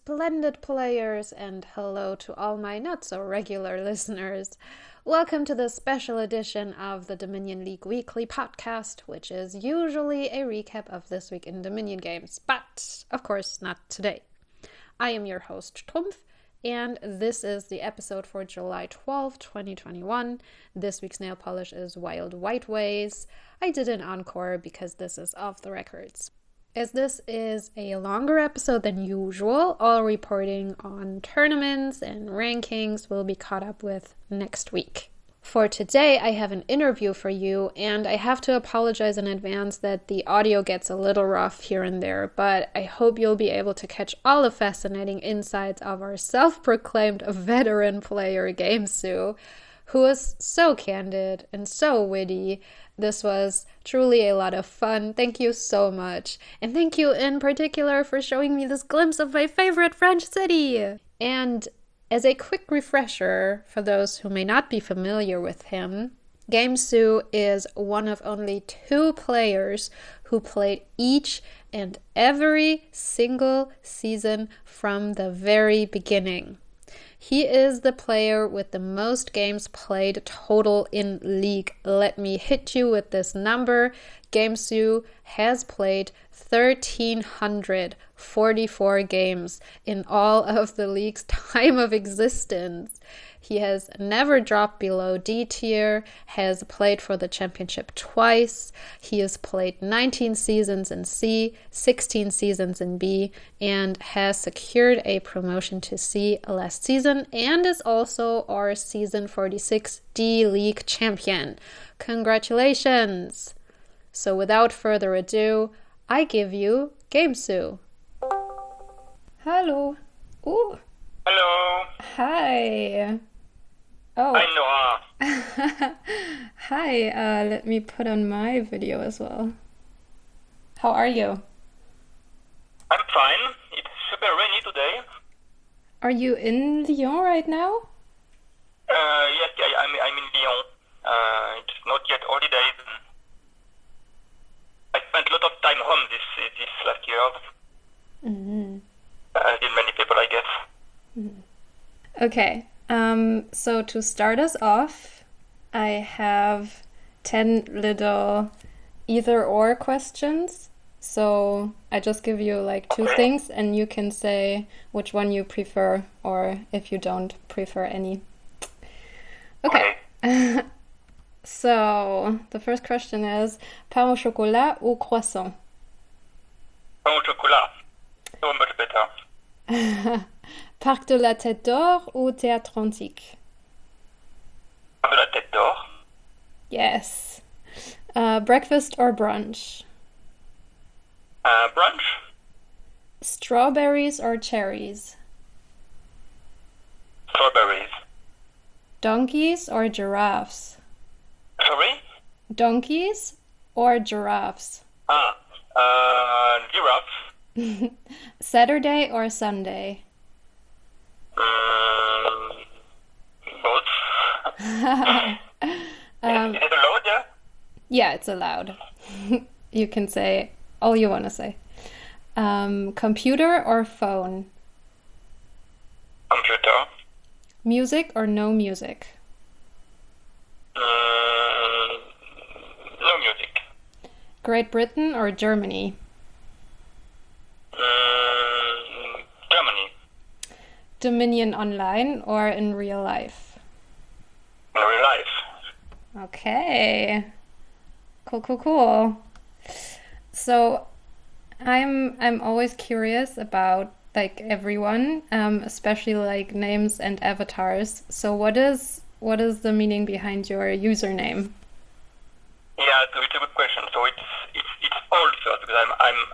splendid players, and hello to all my not so regular listeners. Welcome to the special edition of the Dominion League Weekly podcast, which is usually a recap of this week in Dominion games, but of course not today. I am your host, Trumpf, and this is the episode for July 12, 2021. This week's nail polish is Wild White Ways. I did an encore because this is off the records. As this is a longer episode than usual, all reporting on tournaments and rankings will be caught up with next week. For today, I have an interview for you, and I have to apologize in advance that the audio gets a little rough here and there, but I hope you'll be able to catch all the fascinating insights of our self-proclaimed veteran player, Gamesu, who is so candid and so witty. This was truly a lot of fun. Thank you so much. And thank you in particular for showing me this glimpse of my favorite French city. And as a quick refresher for those who may not be familiar with him, Gamesu is one of only 2 players who played each and every single season from the very beginning. He is the player with the most games played total in League. Let me hit you with this number. Gamesu has played 1,344 games in all of the league's time of existence. He has never dropped below D tier, has played for the championship twice. He has played 19 seasons in C, 16 seasons in B, and has secured a promotion to C last season, and is also our season 46 D League champion. Congratulations! So without further ado, I give you Gamesu. Hello. Ooh. Hello. Hi. Oh. Hi, Noah. Hi, let me put on my video as well. How are you? I'm fine. It's super rainy today. Are you in Lyon right now? Yes, I'm in Lyon. It's not yet holidays. I spent a lot of time home this last year. Mm-hmm. As did many people, I guess. Mm-hmm. Okay. So to start us off, I have 10 little either-or questions. So I just give you like 2 things, and you can say which one you prefer, or if you don't prefer any. Okay. So the first question is, pain au chocolat ou croissant? Pain au chocolat. So much better. Parc de la Tête d'Or ou Théâtre Antique? Parc de la Tête d'Or. Yes. Breakfast or brunch? Brunch. Strawberries or cherries? Strawberries. Donkeys or giraffes? Sorry? Donkeys or giraffes? Giraffe. Saturday or Sunday? Both. Is it allowed, yeah? Yeah, it's allowed. You can say all you want to say. Computer or phone? Computer. Music or no music? No music. Great Britain or Germany? Germany. Dominion online or in real life? In real life. Okay. Cool. So I'm always curious about like everyone, especially like names and avatars. So what is the meaning behind your username? Yeah, so it's a good question. So it's old first because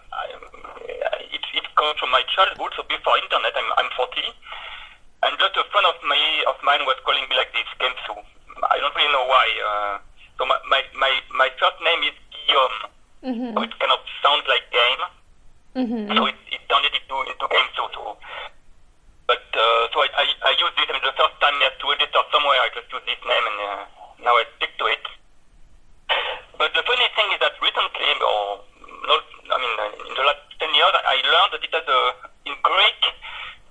it comes from my childhood. So before internet, I'm 40, and just a friend of mine was calling me like this, Gamesu. I don't really know why. So my first name is Guillaume. Mm-hmm. So it kind of sounds like game. Mm-hmm. So it turned it into Gamesu. But I use this. I mean, the first time I had to register somewhere, I just use this name, and now I stick to it. But the funny thing is that recently, in the last 10 years, I learned that it has in Greek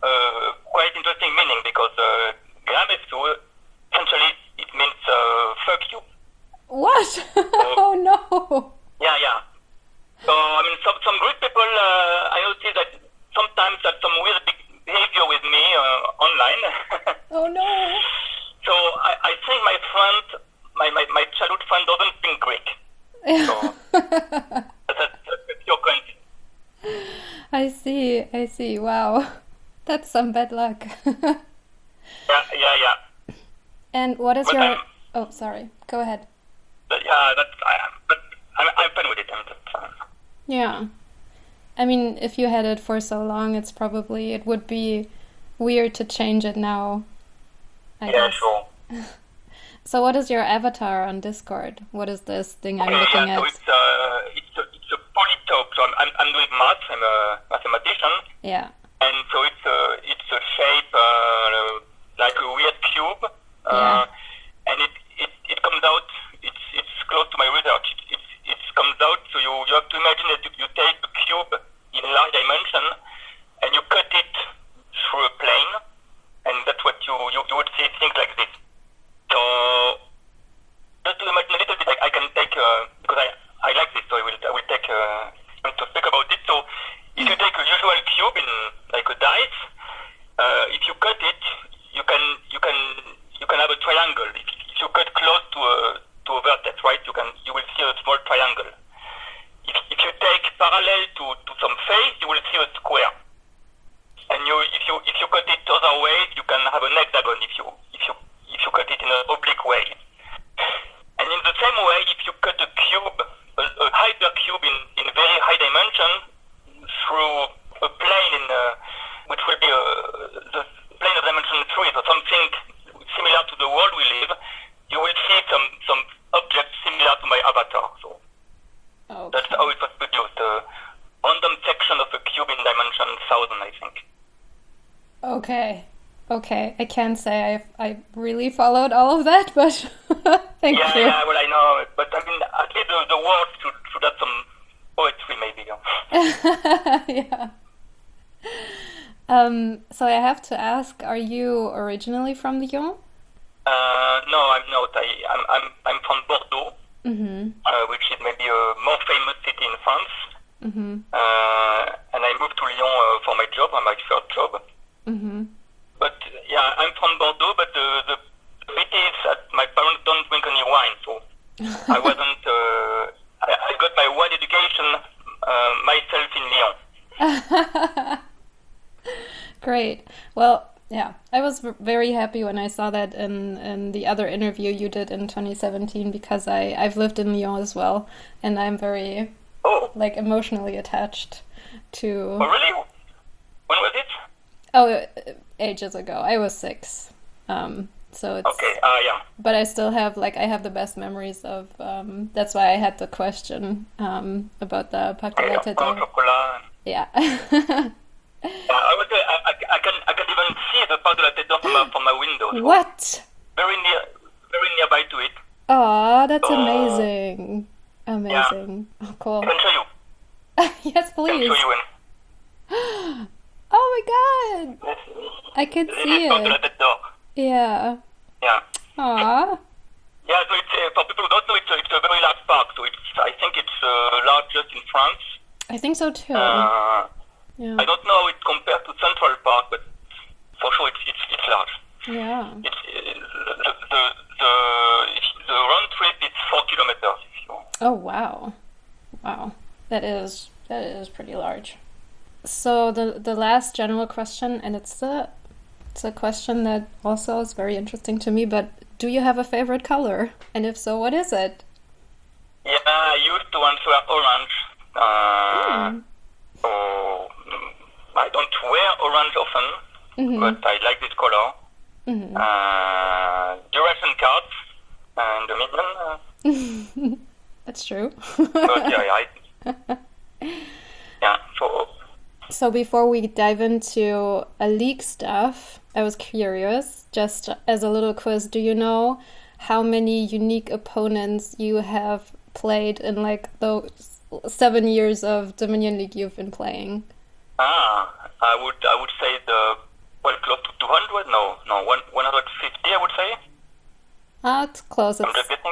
gosh! Oh no! Yeah, yeah. So, I mean, some Greek people, I noticed that sometimes have some weird behavior with me online. Oh no! So I think my friend, my childhood friend doesn't speak Greek. So that's a pure coincidence. I see. Wow. That's some bad luck. Yeah. And what is But your... Oh, sorry. Go ahead. But I'm fine with it. I'm just, Yeah. I mean, if you had it for so long, it would be weird to change it now, I guess. sure. So what is your avatar on Discord? What is this thing I'm Okay, looking so at? it's a polytope. So I'm doing math. I'm a mathematician, Yeah. and so it's a shape like a weird cube, Yeah. and it comes out. It's close to my research. It comes out. So you have to imagine that you take a cube in large dimension, and you cut it through a plane, and that's what you would see things like this. So just to imagine a little bit, I can take because I like this, so I will take time to speak about it. So if you take a usual cube in like a dice, if you cut it, you can have a triangle. If you cut close to a vertex, right, you will see a small triangle. If you take parallel to some face, you will see a square. And if you cut it other way, you can have an hexagon. If you cut it in an oblique way. And in the same way, if you cut a cube, a hypercube in very high dimension through a plane which will be the plane of dimension 3, so something similar to the world we live, you will see some objects similar to my avatar. So that's how it was produced. A random section of a cube in dimension 1000, I think. Okay. I can't say I really followed all of that, but thank you. Yeah, well, I know, but I mean, at least the world should have some poetry, maybe. Yeah. So I have to ask, are you originally from Lyon? No, I'm not. I'm from Bordeaux, which is maybe a more famous city in France. And I moved to Lyon for my job, my first job. But yeah, I'm from Bordeaux, but the pity is that my parents don't drink any wine, so I wasn't. I got my wine education myself in Lyon. Great. Well, yeah, I was very happy when I saw that in the other interview you did in 2017 because I've lived in Lyon as well, and I'm very emotionally attached to. Oh really? When was it? Oh, ages ago. I was 6. So it's okay. Yeah. But I still have I have the best memories of. That's why I had the question about the Parc de la Tête. Yeah. I can even see the Parc de la Tête from my window. So what? Very nearby to it. Oh, that's amazing. Amazing. Yeah. Oh, cool. I can show you. Yes, please. I can show you. Oh my god! I can see it. Yeah. Yeah. Aww. Yeah, so it's, for people who don't know, it's a very large park. So I think it's largest in France. I think so too. Yeah. I don't know how it compares to Central Park, but for sure it's large. Yeah. The round trip is 4 kilometers. Oh wow. That is pretty large. So the last general question, and it's a question that also is very interesting to me, but do you have a favorite color? And if so, what is it? Yeah, I used to answer orange. So I don't wear orange often, but I like this color. Duration cards and the medium. That's true. But yeah, So before we dive into a league stuff, I was curious, just as a little quiz, do you know how many unique opponents you have played in those 7 years of Dominion League you've been playing? I would say close to 200. No, 150. I would say. It's close. I'm just guessing.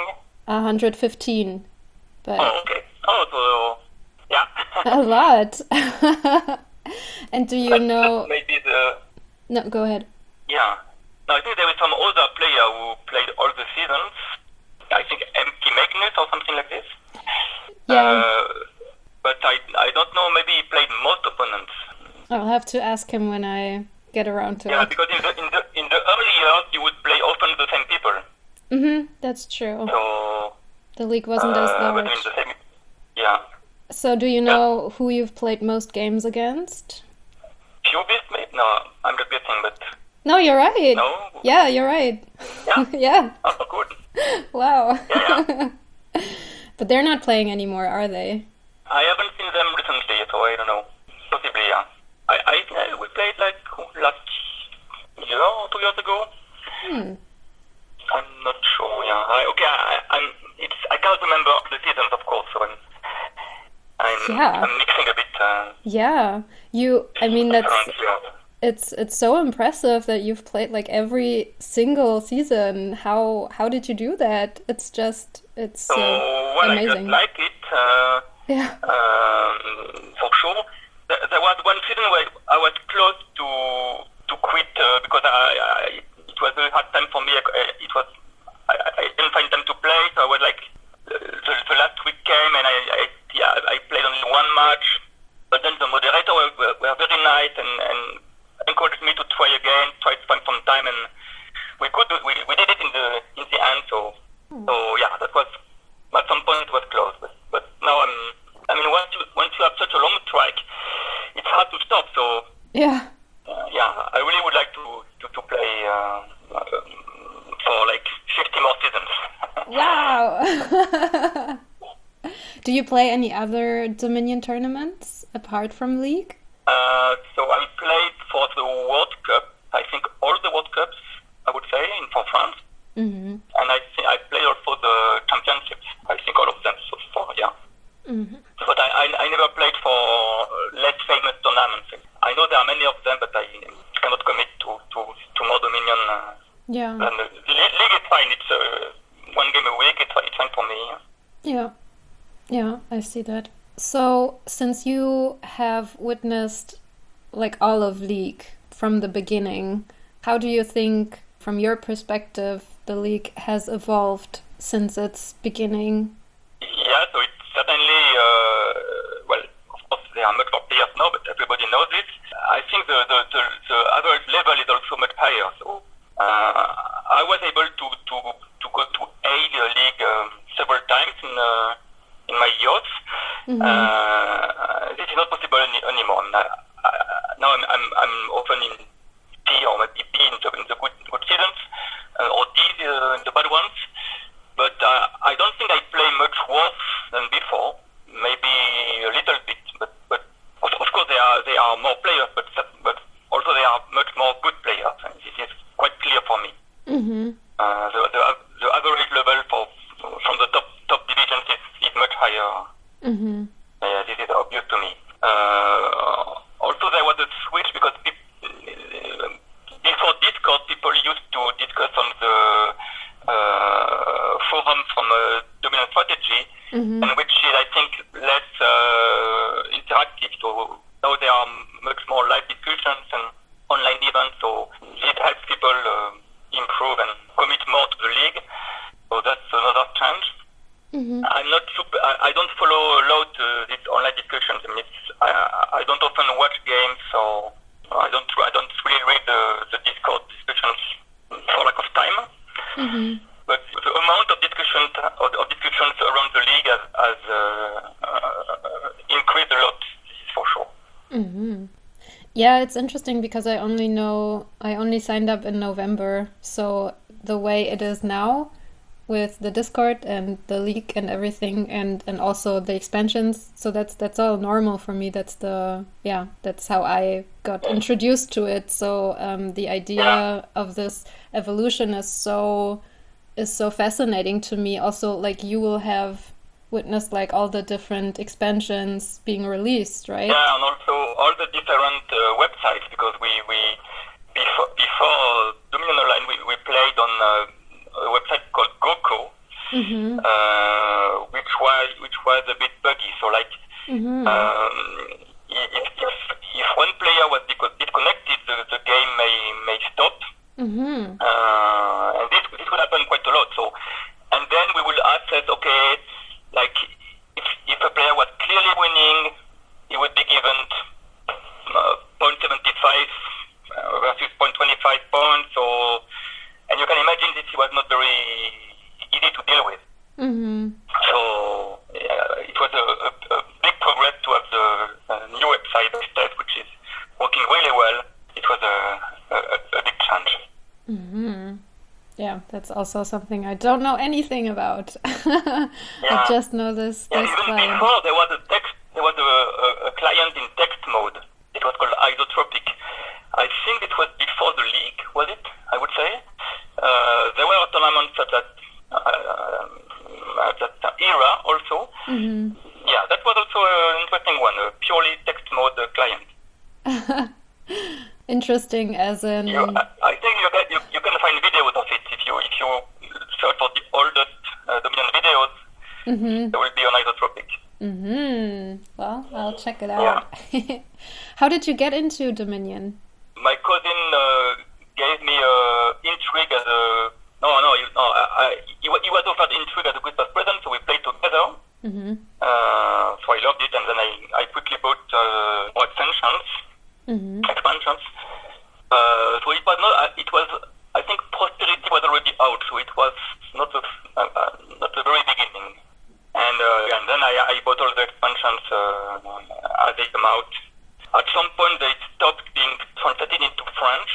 115, but Oh, okay. Oh, so yeah. a lot. And do you But know? maybe the No, go ahead. yeah. No, I think there is some other player who played all the seasons. I think MT Magnus or something like this. Yeah, But I don't know. Maybe he played most opponents. I'll have to ask him when I get around to Yeah, it. because in the early years you would play often the same people. That's true. So The league wasn't as but I large. mean the same. Yeah. So do you know who you've played most games against? Cubist, maybe? No, I'm just guessing, but No, you're right. no. Yeah, you're right. Yeah. Yeah. Oh, good. Wow. Yeah. But they're not playing anymore, are they? I haven't seen them recently, so I don't know. Possibly, yeah. We played like last year or 2 years ago. I'm not sure. Yeah. I can't remember the seasons, of course. So Yeah. I'm mixing a bit. Yeah. I mean, Around here. it's so impressive that you've played like every single season. How did you do that? It's So well, I just amazing. like it. Yeah. For sure. There was one season where I was close to quit because it was a very hard time for me. I didn't find time to play, so I was like the last week came and I played only one match. But then the moderator were very nice and encouraged me to try again, try to find some time, and we did it in the end. So yeah, that was at some point it was close, but now I mean once you have such a long track, it's hard to stop. So Yeah. yeah, I really would like to play for like 50 more seasons. Wow. Do you play any other Dominion tournaments apart from League? So I played for the World Cup. I think all the World Cups, I would say, for France. Mm-hmm. And I played also the championships. I think all of them so far, yeah. Mm-hmm. But I never played for less famous tournaments. I know there are many of them, but I cannot commit to more Dominion. Yeah. And the league is fine. It's one game a week. It's fine for me. Yeah. Yeah, I see that. So, since you have witnessed like all of League from the beginning, how do you think, from your perspective, the League has evolved since its beginning? Yeah, so it's certainly, well, of course there are much more players now, but everybody knows it. I think the average level is also much higher. So I was able to go to A League several times in my youth. This is not possible anymore. Now I'm often in T or maybe B in the good seasons, or D in the bad ones. But I don't think I play much worse than before. Maybe a little bit, but of course there are more players, but also there are much more good players, and this is quite clear for me. Mm-hmm. The average level from the top divisions is much higher. Mm-hmm. This is obvious to me. Also, there was a switch because before Discord, people used to discuss on the forums from Dominant Strategy, and which is, I think, less interactive. So now there are much more live discussions and online events. So it helps people improve and commit more to the league. So that's another change. I'm not super. I don't follow a lot these online discussions. I mean, I don't often watch games, so I don't really read the Discord discussions for lack of time. But the amount of discussions around the league has increased a lot. This is for sure. Yeah, it's interesting because I only signed up in November, so the way it is now, with the Discord and the league and everything, and also the expansions, so that's all normal for me. That's how I got introduced to it. So the idea of this evolution is so fascinating to me. Also, like, you will have witnessed like all the different expansions being released, right? Yeah, and also all the different websites, because we before Dominion Online we played on a website called GoCo, which was a bit buggy. So like, if one player was disconnected, the game may stop. And this would happen quite a lot. So, and then we will assess, okay, like if a player was clearly winning, he would be given 0.75 versus 0.25 points. So, and you can imagine this was not very easy to deal with. So it was a big progress to have the new website test, which is working really well. It was a big change. Yeah, that's also something I don't know anything about. I just know this even client. Before there was a client in text mode. It was called Isotropic. I think it was before the league, was it? I would say there were tournaments at that era also. Yeah, that was also an interesting one, a purely text mode client. Interesting, as in. I think you can find videos of it if you search for the oldest Dominion videos. There will be on Isotropic. Well, I'll check it out. Yeah. How did you get into Dominion? My cousin gave me Intrigue as a he was offered Intrigue as a Christmas present, so we played together. So I loved it, and then I quickly bought more expansions. So it was not. It was. I think Prosperity was already out, so it was not the very beginning. And then I bought all the expansions as they come out. At some point, they stopped being translated into French.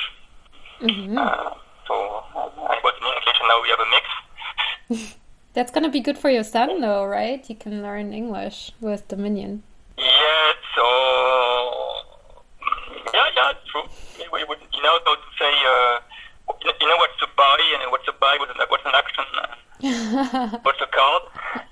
So I bought in English, and now we have a mix. That's gonna be good for your son, though, right? You can learn English with Dominion. Yeah. So yeah, true. We would, how to say, what to buy and what to buy. What's an action? What's a card?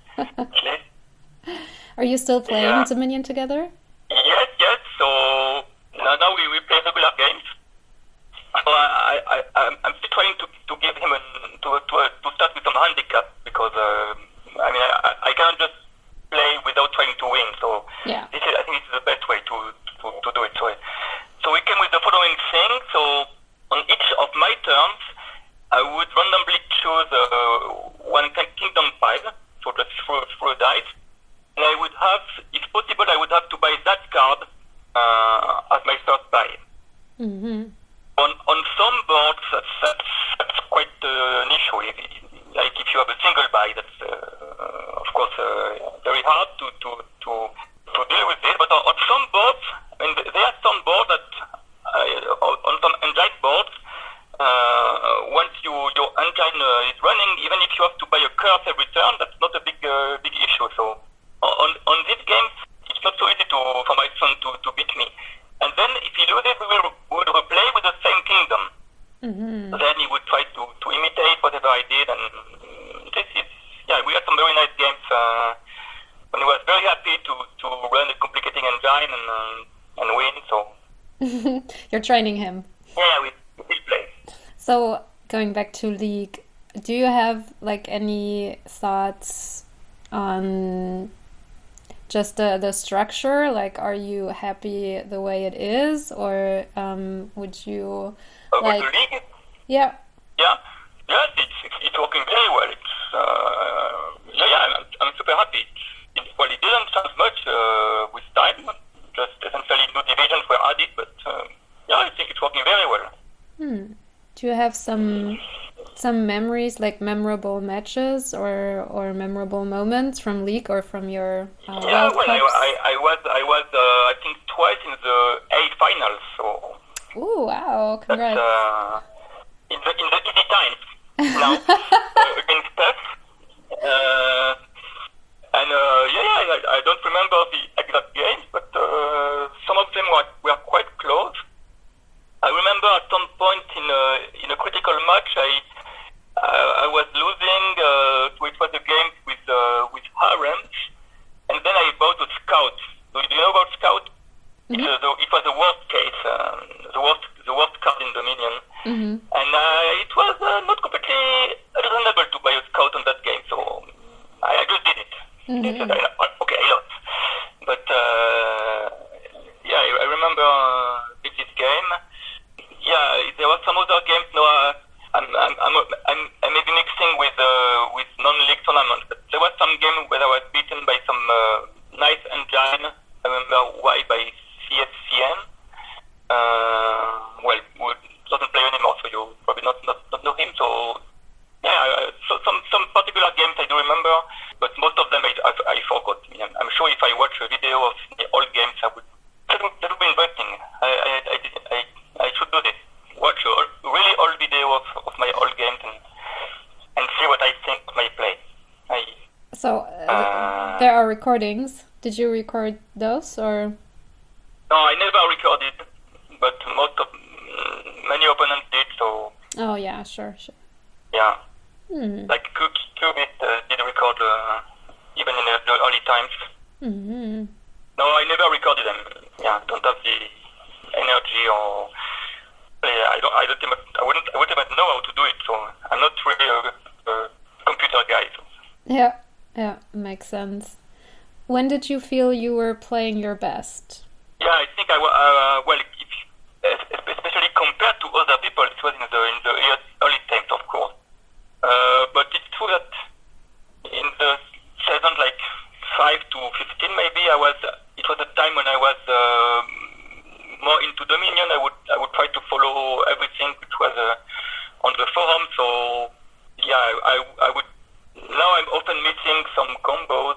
Are you still playing Dominion together? Yes. So now we play regular games. So I'm still trying to give him to start with some handicap, because I can't just play without trying to win. So I think this is the best way to do it. So we came with the following thing. So on each of my turns, I would randomly choose one kingdom pile, so just throw a dice. And I would have, if possible, to buy that card as my first buy. On some boards, that's quite an issue. Like if you have a single buy, that's of course very hard to deal with it. But on some boards, there are some boards that on some engine boards, once your engine is running, even if you have to buy a curse every turn, that's not a big issue. So on these games, it's not so easy for my son to beat me. And then if he loses, we would replay with the same kingdom. Then he would try to imitate whatever I did, and we had some very nice games. When he was very happy to run a complicating engine and win. So you're training him. Yeah, we still play. So going back to League, do you have any thoughts on just the structure? Like, are you happy the way it is, or would you like the league? Yeah. It's working very well. I'm super happy. It didn't change much with time. Just essentially new divisions were added, but I think it's working very well. Do you have some memories, like memorable matches or memorable moments from League or from your World Cups? I was I think twice in the A finals. So. Ooh, wow! Congrats. In the easy times now against us. I don't remember the exact games, but some of them were quite close. I remember at some point in a critical match, I was losing. So it was a game with Harems, and then I bought a Scout. So do you know about Scout? It was the worst case, the worst card in Dominion, and it was not completely reasonable to buy a Scout on that He said, okay, a lot. But yeah, I remember with this game. Yeah, there were some other games. No, I may be mixing with non-league tournaments. But there was some game where I was beaten by some nice engine. I remember why by CSCN. Well, who doesn't play anymore, so you probably not know him. So yeah, so some particular games I do remember, but most of them I forgot. I mean, I'm sure if I watch a video of the old games, that would be interesting. I should do this. Watch a really old video of my old games and see what I think of my play. So there are recordings. Did you record those or? No, I never recorded, but many opponents did. So. Oh yeah, sure. Yeah. Like Qubit did record even in the early times. Mm-hmm. No, I never recorded them. Yeah, don't have the energy or. Yeah, I wouldn't even know how to do it. So I'm not really a computer guy. So. Yeah, makes sense. When did you feel you were playing your best? Yeah, I think especially compared to other people, it was in the early times, of course. But it's true that in the season like 5 to 15, maybe it was a time when I was more into Dominion. I would try to follow everything which was on the forum. So yeah, I would. Now I'm often missing some combos.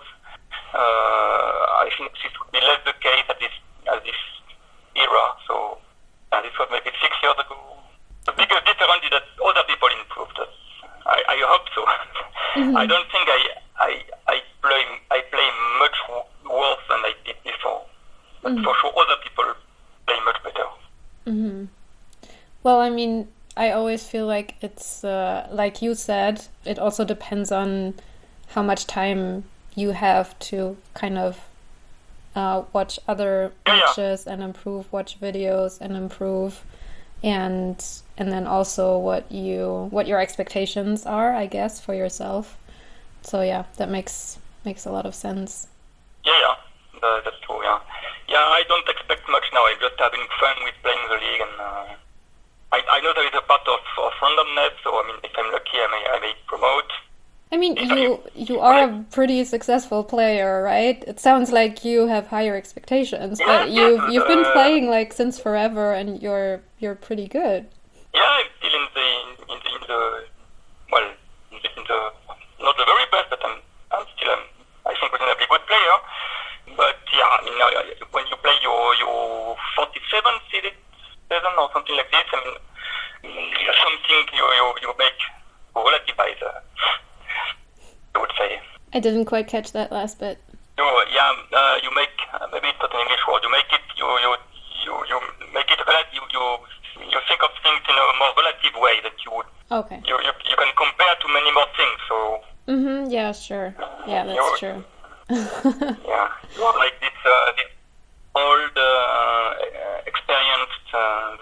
I think this would be less the case at this era. So this was maybe 6 years ago. The biggest difference is that other people improved. I hope so. Mm-hmm. I don't think I play much worse than I did before. But for sure, other people play much better. Mm-hmm. Well, I mean, I always feel like it's like you said. It also depends on how much time you have to kind of watch other matches and improve, watch videos and improve, and then also what your expectations are, I guess, for yourself. So yeah, that makes a lot of sense. Yeah, that's true. Yeah, I don't expect much now. I'm just having fun with playing the league, and I know there is a part of randomness. So I mean, if I'm lucky, I may promote. I mean, you are a pretty successful player, right? It sounds like you have higher expectations, but you've been playing like since forever, and you're pretty good. Yeah, I'm still in the not the very best, but I'm still I think reasonably good player. But yeah, I mean, when you play your 47th season or something like this, I mean, something you make relativize. I would say. I didn't quite catch that last bit. You make maybe it's not an English word. You make it. You make it relative. You think of things in a more relative way that you would. Okay. You can compare to many more things. So. Mm-hmm. Yeah. Sure. Yeah, that's true. Yeah. You are like this old, experienced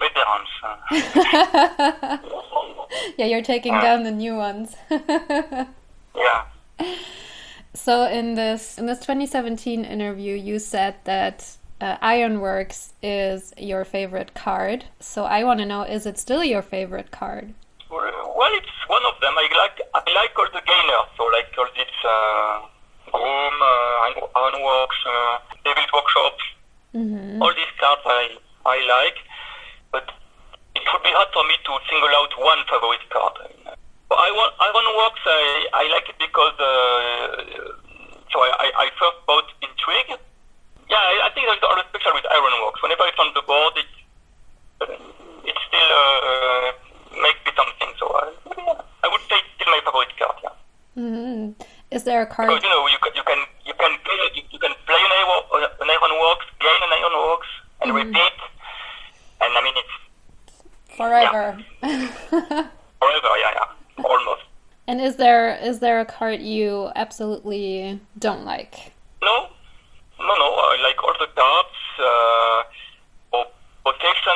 veterans. Yeah, you're taking down the new ones. Yeah. So in this 2017 interview, you said that Ironworks is your favorite card. So I want to know, is it still your favorite card? Well, it's one of them. I like all the gainers. So like all this Groom, Ironworks, Devil's Workshop. Mm-hmm. All these cards I like, but it would be hard for me to single out one favorite card. Ironworks, I like it because so I first bought Intrigue. Yeah, I think there's always special with Ironworks. Whenever it's on the board, it still makes me something. So I would say it's still my favorite card. Yeah. Mm-hmm. Is there a card? Because you can play an Ironworks, gain an Ironworks, and repeat, and I mean it's forever. Yeah. Forever, yeah. Almost. And is there a card you absolutely don't like? No. I like all the cards. For protection,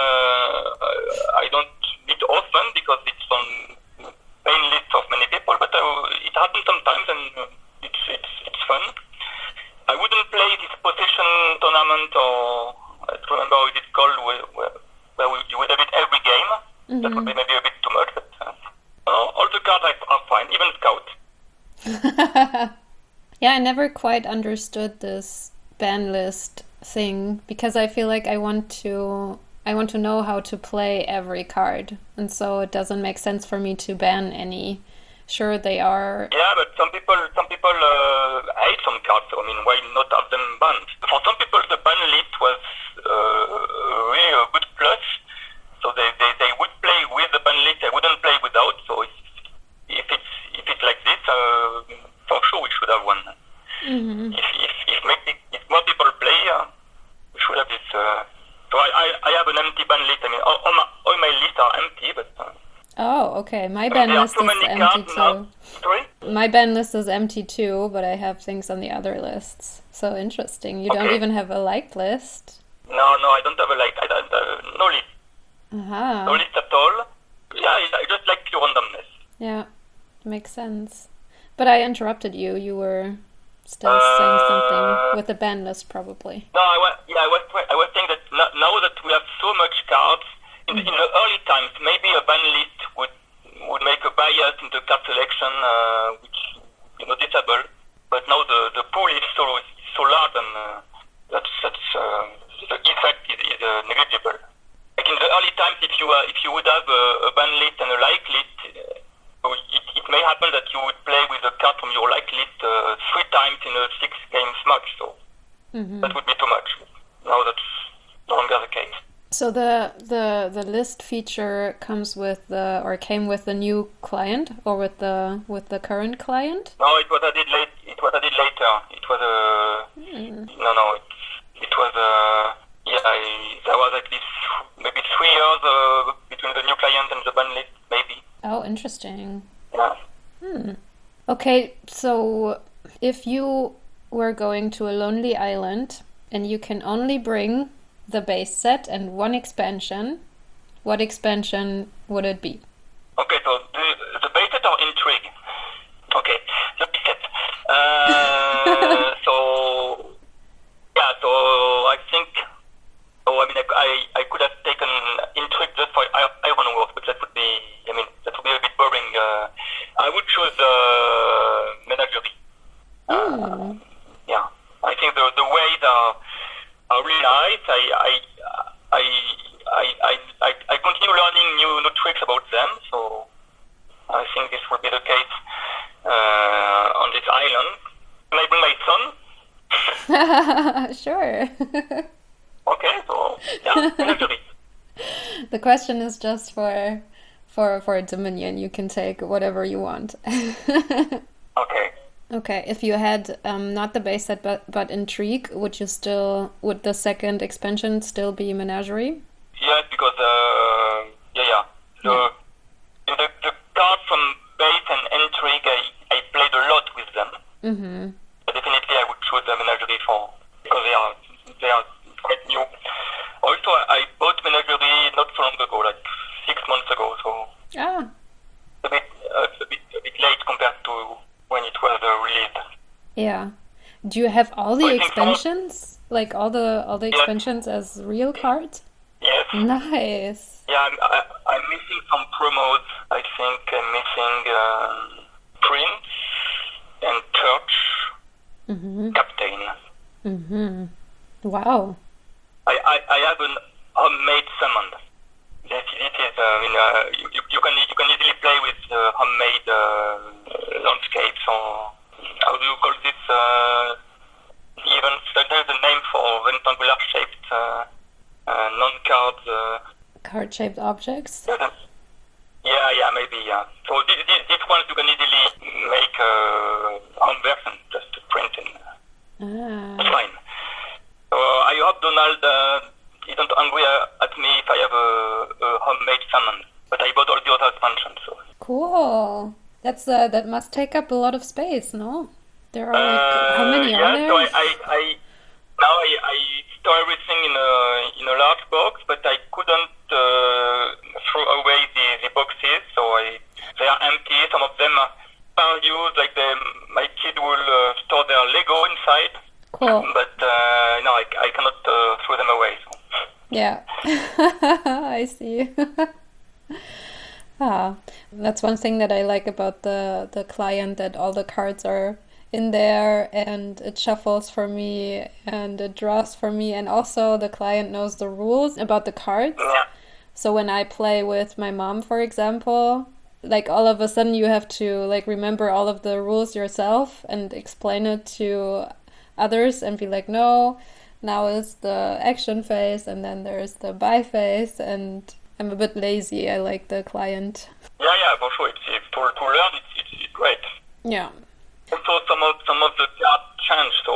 I don't need often because it's on main list of many people. But it happens sometimes, and it's fun. that would be maybe a bit too much, but all the cards are fine, even Scout. Yeah, I never quite understood this ban list thing because I feel like I want to know how to play every card, and so it doesn't make sense for me to ban any. Sure, they are. Yeah, but some people hate some cards. So I mean, why not have them banned? For some people, the ban list was really a good plus. So they would play with the ban list. They wouldn't play without. So if it's like this, for sure we should have one. Mm-hmm. If more people play, we should have this. So I have an empty ban list. I mean, all my lists are empty, but. Oh, okay. My ban list is empty too. Sorry? My ban list is empty too, but I have things on the other lists. So interesting. You don't even have a liked list. No, I don't have a liked. I don't no list. Aha. No list at all. Yeah, I just like pure randomness. Yeah, makes sense. But I interrupted you. You were still saying something with the ban list, probably. No, I was saying that now that we have so much cards, in the early times, maybe a ban list would make a bias in the card selection, which noticeable. But now the pool is so large, and that's the effect is negligible. Like in the early times, if you would have a ban list and a like list, it may happen that you would play with a card from your like list 3 times in a 6 games match. So that would be too much. Now that's no longer the case. So the list feature comes with came with the new client or with the current client? No, it was added late. It was added later. It was no. It was there was at least maybe 3 years between the new client and the ban list, maybe. Oh, interesting. Yeah. Okay, so if you were going to a lonely island and you can only bring the base set and 1 expansion, what expansion would it be? Okay, so the base set or intrigue? Okay, the base set. So I think. So I mean, I could have taken intrigue just for Iron Wars, but that would be a bit boring. I would choose Menagerie. Yeah, I think the ways are really nice. I continue learning new tricks about them, so I think this will be the case on this island. Can I bring my son? Sure. Okay, so yeah, Menagerie. The question is just for Dominion. You can take whatever you want. Okay. Okay, if you had not the base set but Intrigue, would the second expansion still be Menagerie? Yes, because the cards from base and Intrigue, I played a lot with them. Mm-hmm. But definitely, I would choose the Menagerie because they are quite new. Also, I bought Menagerie not so long ago, like 6 months ago, so a bit late compared to when it was released. Yeah. Do you have all the expansions? Like all the expansions as real cards? Yes. Nice. Yeah, I'm missing some promos. I think I'm missing Prince and Church, Captain. Mm-hmm. Wow. I have an homemade summon. This is you can easily play with homemade landscapes, or how do you call this? Even there's a name for rectangular shaped non-card card-shaped objects. Yeah, maybe. Yeah. So this one you can easily make home version, just to print in. That's fine. So I hope Donald isn't angry at me if I have a homemade summon. But I bought all the other expansions. So. Cool. That must take up a lot of space, no? There are like how many are there? So I now I store everything in a large box, but I couldn't throw away the boxes, so they are empty. Some of them are used, like my kid will store their Lego inside. Cool. But no, I cannot throw them away. So. Yeah, I see. Ah, that's one thing that I like about the client, that all the cards are in there and it shuffles for me and it draws for me, and also the client knows the rules about the cards. Yeah. So when I play with my mom, for example, like all of a sudden you have to like remember all of the rules yourself and explain it to others and be like, no, now is the action phase and then there's the buy phase, and I'm a bit lazy. I like the client. Yeah, for sure. It's to learn. It's great. Yeah. Also, some of the cards change, so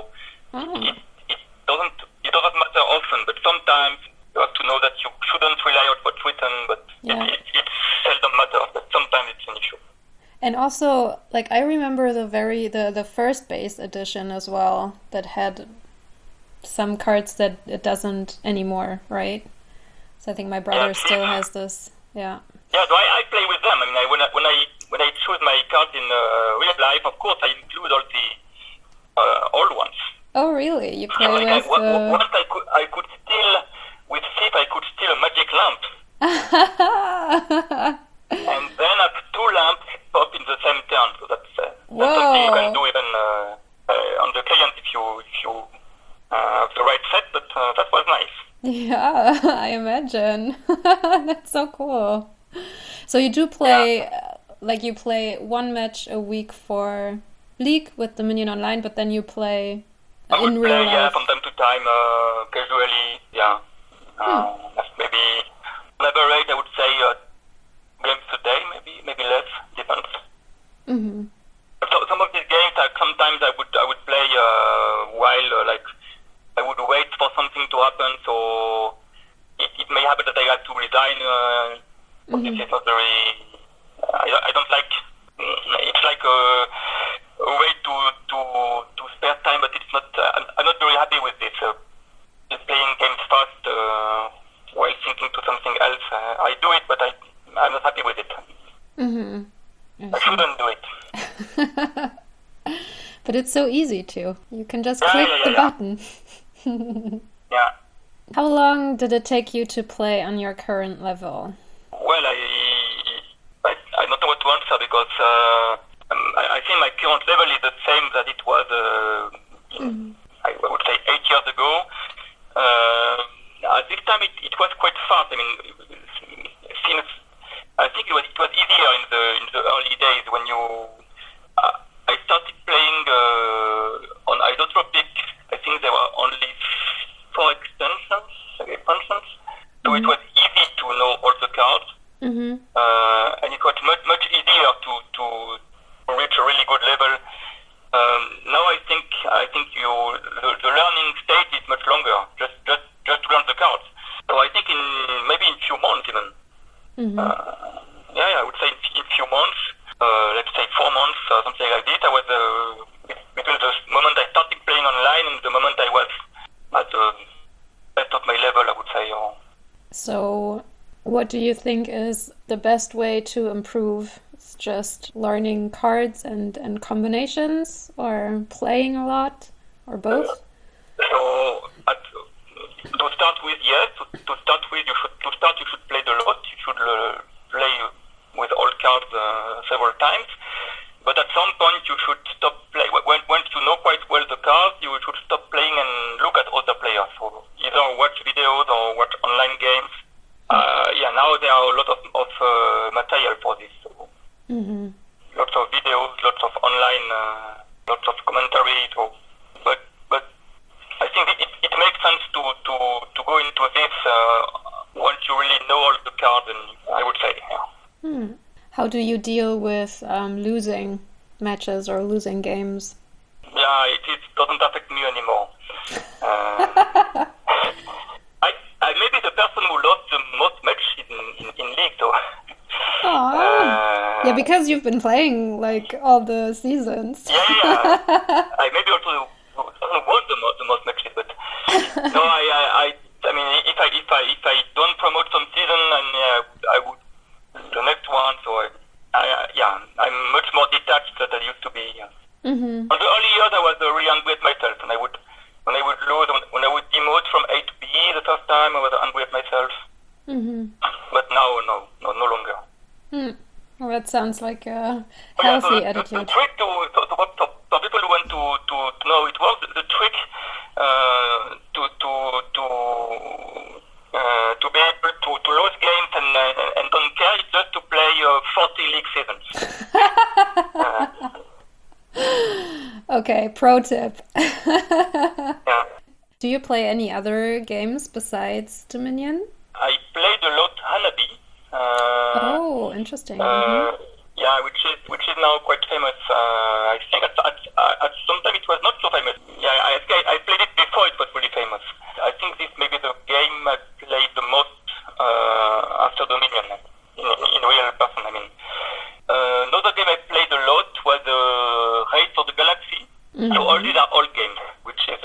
it doesn't matter often. But sometimes you have to know that you shouldn't rely on what's written. But it seldom matters. But sometimes it's an issue. And also, like, I remember the first base edition as well, that had some cards that it doesn't anymore, right? So I think my brother still has this. Yeah. Yeah, so I play with them. I mean, when I choose my cards in real life, of course, I include all the old ones. Oh, really? You play like with once I could steal with Sif, I could steal a magic lamp. And then I have two lamps up in the same turn. So that's something you can do even on the client if you have the right set. But that was nice. Yeah, I imagine. That's so cool. So you do play, like you play one match a week for League with Dominion Online, but then you play in real life. Yeah, from time to time, casually, yeah. Maybe on average, I would say games a day, maybe less, depends. Mm-hmm. So some of these games, sometimes I would play while like I would wait for something to happen. So it may happen that I have to resign. This is not very. I don't like. It's like a way to spare time, but it's not. I'm not very happy with this. Just playing games fast while thinking to something else. I do it, but I'm not happy with it. I shouldn't do it. But it's so easy to. You can just click the button. Yeah. How long did it take you to play on your current level? Well, I don't know what to answer because I think my current level is the same that it was, I would say, 8 years ago. At this time, it was quite fast. I mean, since I think it was easier in the early days when I started playing on Isotropic. I think there were only 4 expansions, so it was easy to know all the cards, and it was much easier to reach a really good level. Now I think the learning stage is much longer, just to learn the cards. So I think maybe in few months even. I would say in few months, let's say 4 months or something like this. I was between the moment I started playing online and the moment I was at the best of my level, I would say. So, what do you think is the best way to improve? It's just learning cards and combinations, or playing a lot, or both? So, to start with, yes. To start with, you should play a lot. You should play with all cards several times. But at some point, you should stop playing. Once you know quite well the cards, you should stop playing and look at other players. So either watch videos or watch online games. Now there are a lot of material for this. So lots of videos, lots of online, lots of commentary. So, but I think it makes sense to go into this once you really know all the cards. And I would say, yeah. How do you deal with losing matches or losing games? Yeah, it doesn't affect me anymore. I may be the person who lost the most matches in League, so. Yeah, because you've been playing like all the seasons. Yeah. I maybe also won the most matches, but no, I mean, if I don't promote some season, and I would the next one. So I'm much more detached than I used to be. On the early years, I was really angry at myself, and when I would lose, when I would demote from A to B the first time, I was angry at myself. But now, no longer. Well, that sounds like a Oh, yeah, so healthy the attitude. trick for people who want to know how it works, the trick uh, to to to to be able to lose games and don't care is just to play 40 league seasons. Okay, pro tip. Yeah. Do you play any other games besides Dominion? I played a lot Hanabi. Oh, interesting. Yeah, which is now quite famous. I think at some time it was not so famous. Yeah, I played it before it was really famous. I think this may be the game I played the most after Dominion in real person. I mean, another game I played a lot was Race for the Galaxy. So all these are old games, which is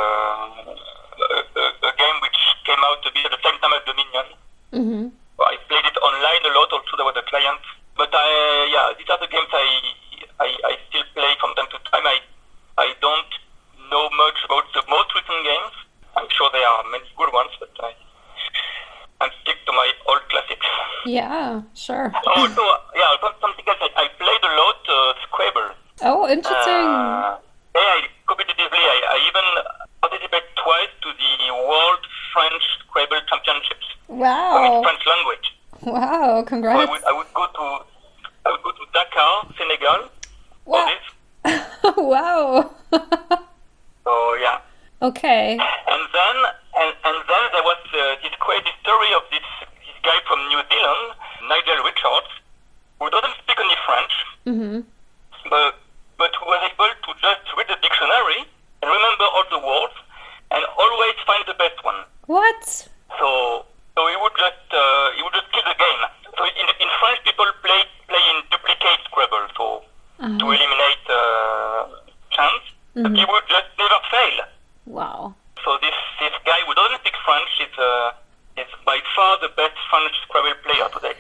a game which came out to be at the same time as Dominion. Mm-hmm. I played it online a lot. Also, there was a client. But these are the games I still play from time to time. I don't know much about the most recent games. I'm sure there are many good ones, but I'm stick to my old classics. Yeah, sure. Also, something else. I played a lot Scrabble. Oh, interesting. Competitively, I even participated twice to the World French Scrabble Championships. Wow. With French language. Wow, So congrats. I would go to Dakar, Senegal, for Wow. this. Wow. So yeah, Okay. and then there was this crazy story of this guy from New Zealand, Nigel Richards, who doesn't speak any French, Mm-hmm. but who was able to just read the dictionary and remember all the words and always find the best one. What? So he would just kill the game. So in French, people play in duplicate Scrabble, so to eliminate chance. But he would just never fail. Wow. So this guy who doesn't speak French is by far the best French Scrabble player today.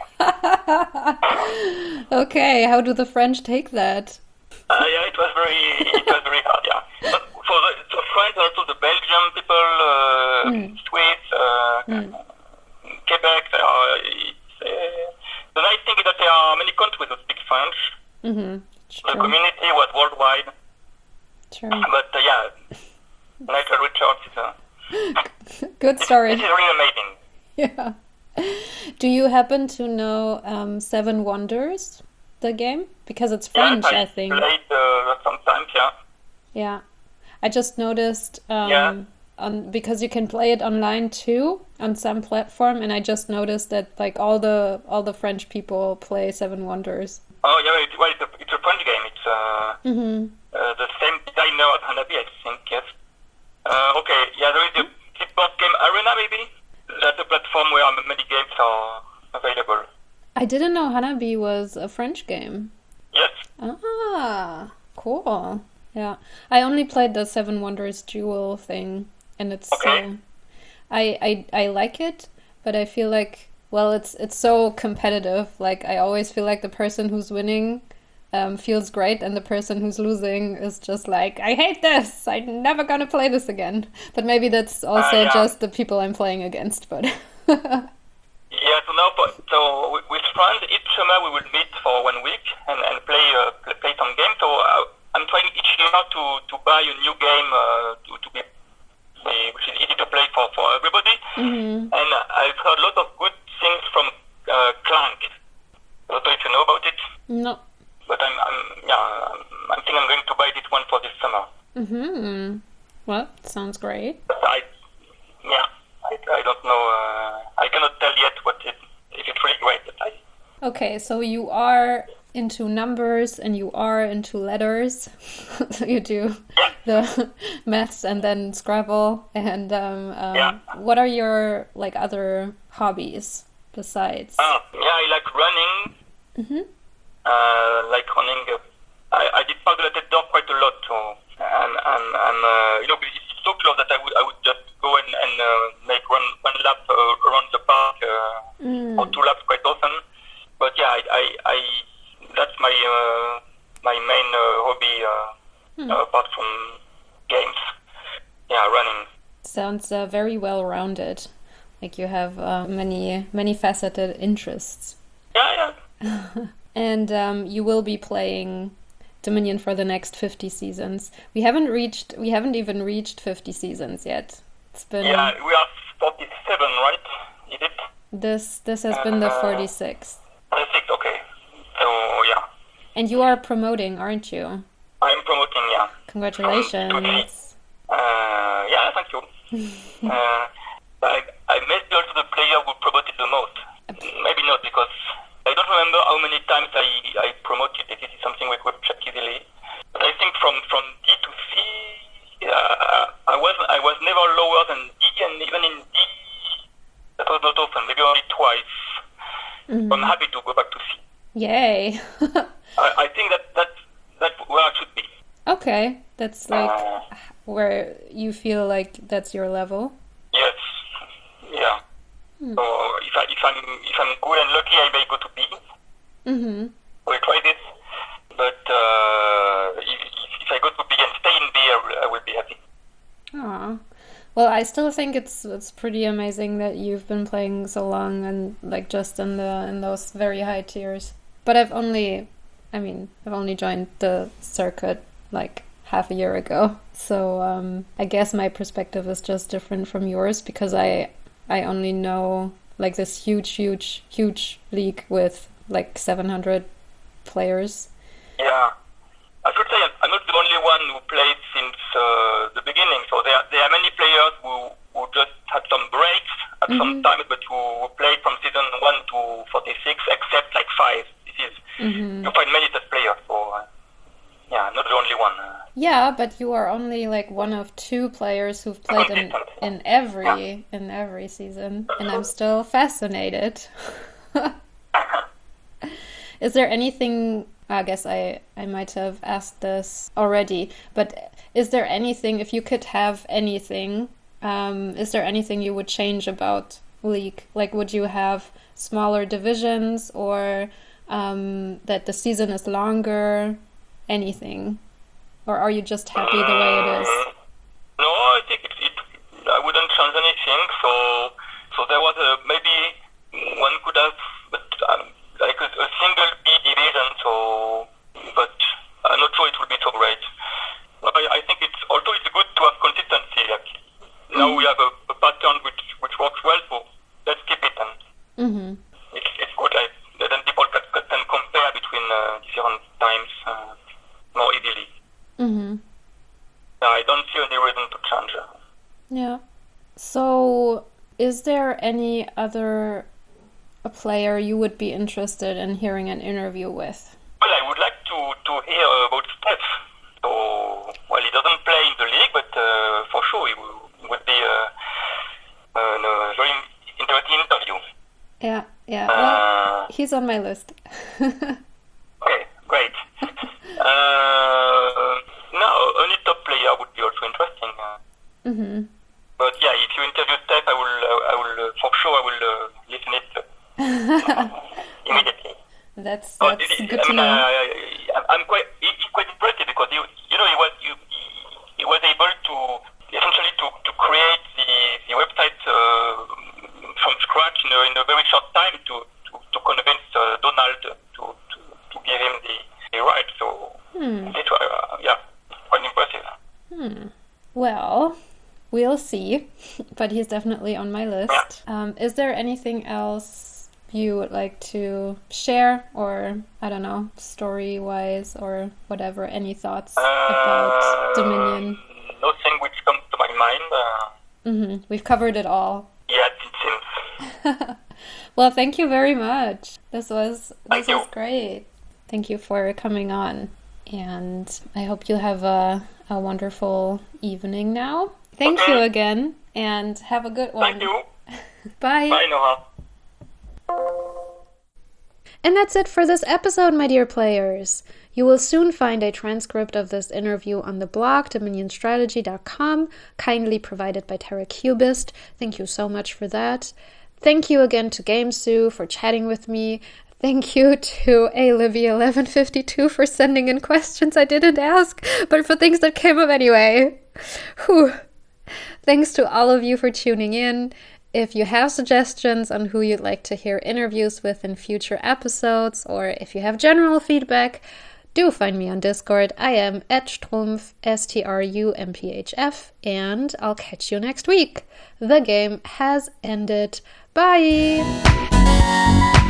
Okay, how do the French take that? Yeah, it was very hard. Yeah, but for the French, also the Belgian people, Swiss, Quebec. The nice thing is that there are many countries who speak French. Mm-hmm. The community was worldwide. True. But Nigel Richards is Good story. This is really amazing. Yeah. Do you happen to know Seven Wonders, the game? Because it's French, Yes, I think. Played sometimes, yeah. Yeah. I just noticed Yeah. because you can play it online too on some platform, and I just noticed that like all the French people play Seven Wonders. Oh yeah, it's a French game. It's the same designer as Hanabi, I think. Yes. Okay. Yeah, there is a board game Arena, maybe. That's a platform where many games are available. I didn't know Hanabi was a French game. Yes. Ah, cool. Yeah. I only played the Seven Wonders Duel thing, and it's Okay. I like it, but I feel like, well, it's so competitive. Like I always feel like the person who's winning feels great, and the person who's losing is just like, I hate this. I'm never gonna play this again. But maybe that's also Yeah. just the people I'm playing against. But Yeah. So now, with friends, each summer we will meet for 1 week and play some games. So I'm trying each year to buy a new game to be which is easy to play for everybody. And I've heard a lot of good things from Clank. I don't know if you know about it, no. but I'm thinking I'm going to buy this one for this summer. Well, sounds great. But I don't know. I cannot tell yet if it's really great. But Okay, so you are into numbers and you are into letters. So you do the maths and then Scrabble. And what are your like other hobbies besides? I like running. Like running. I did Parc de la Tête d'Or quite a lot. So and it's so close that I would just go and make one lap around the park or 2 laps quite often. But yeah, I that's my main hobby apart from games. Yeah, running. Sounds very well rounded. Like you have many faceted interests. Yeah. And you will be playing Dominion for the next 50 seasons. We haven't even reached 50 seasons yet. It's been Yeah, we are 47, right? Is it? this has been the 46th. 46, okay. So, yeah. And you are promoting, aren't you? I'm promoting, yeah. Congratulations. Yeah, thank you. I may be also the player who promoted the most. Maybe not, because I don't remember how many times I promoted it. This is something we could check easily. But I think from D to C, I was never lower than D, and even in D, that was not often, maybe only twice. Mm-hmm. I'm happy to go back to C. Yay. I think that's where I should be. Okay, that's like where you feel like that's your level. Yes, yeah. So if I'm good and lucky, I may go to B. Mm-hmm. We'll try this. But if I go to B and stay in B, I will be happy. Aw. Well, I still think it's pretty amazing that you've been playing so long and like just in those very high tiers. But I've only joined the circuit like half a year ago. So I guess my perspective is just different from yours because I only know like this huge league with like 700 players. Yeah. I should say I'm not the only one who played since the beginning. So there are many players who just had some breaks at some time, but who played from season 1 to 46, except like 5. You find many such players. So yeah, I'm not the only one. Yeah, but you are only like one of 2 players who've played in every season, and I'm still fascinated. Is there anything? I guess I might have asked this already, but is there anything, if you could have anything, is there anything you would change about League? Like, would you have smaller divisions or that the season is longer? Anything? Or are you just happy the way it is? No, I think I wouldn't change anything. So there was maybe one could have, but like a single B division. So, but I'm not sure it will be so great. I think it's good to have consistency. Like now we have a pattern which works well. So let's keep it. And it's good. Like then people can compare between different times more easily. I don't see any reason to change. Yeah. So, is there any other player you would be interested in hearing an interview with? Well, I would like to hear about Steph. So, well, he doesn't play in the league, but for sure he would be a very interesting interview. Yeah. Well, he's on my list. Okay, great. Now, any top player would be also interesting. But yeah, if you interview Steph, I will for sure I will listen it immediately. That's good to know. I'm quite impressed because he was able to essentially to create the website from scratch in a very short time to convince Donald to give him the right. So this was quite impressive. Well, we'll see, but he's definitely on my list. Is there anything else you would like to share, or I don't know, story-wise or whatever? Any thoughts about Dominion? Nothing which comes to my mind. We've covered it all. Yeah, it seems. Well, thank you very much. This was you. great. Thank you for coming on, and I hope you have a wonderful evening now. Thank you again, and have a good one. Thank you. Bye. Bye, Noah. And that's it for this episode, my dear players. You will soon find a transcript of this interview on the blog, dominionstrategy.com, kindly provided by TerraCubist. Thank you so much for that. Thank you again to GameSue for chatting with me. Thank you to Alivia1152 for sending in questions I didn't ask, but for things that came up anyway. Whew. Thanks to all of you for tuning in. If you have suggestions on who you'd like to hear interviews with in future episodes, or if you have general feedback, do find me on Discord. I am @strumpf, STRUMPHF, and I'll catch you next week. The game has ended. Bye!